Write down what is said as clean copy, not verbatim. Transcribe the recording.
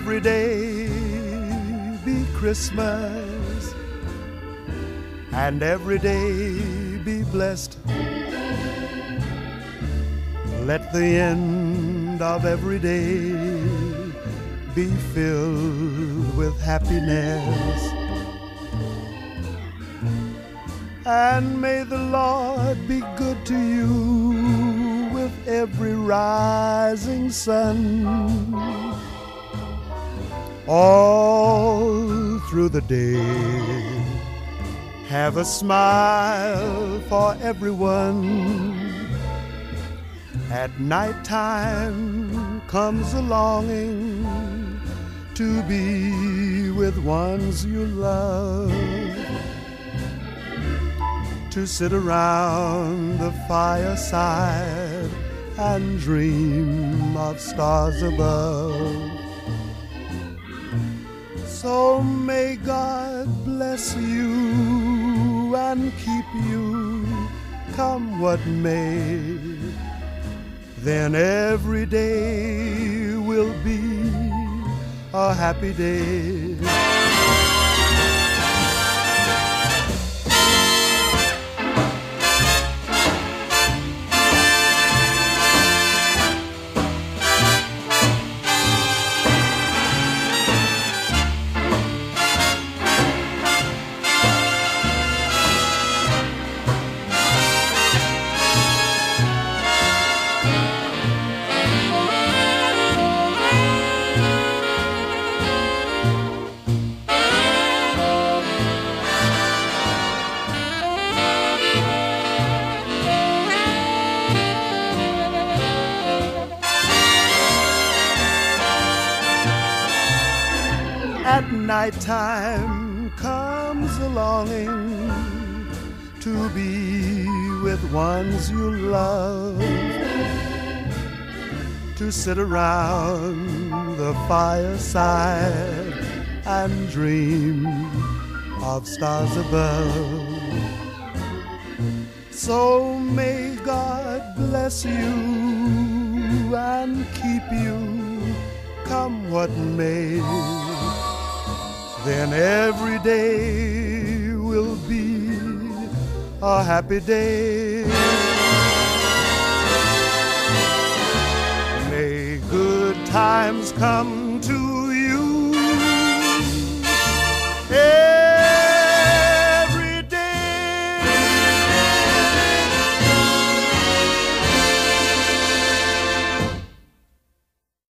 every day be Christmas, and every day be blessed. Let the end of every day be filled with happiness. And may the Lord be good to you with every rising sun. All through the day, have a smile for everyone. At night time comes a longing to be with ones you love, to sit around the fireside and dream of stars above. So may God bless you and keep you, come what may. Then every day will be a happy day. At night time comes a longing to be with ones you love, to sit around the fireside and dream of stars above. So may God bless you and keep you, come what may. Then every day will be a happy day. May good times come to you.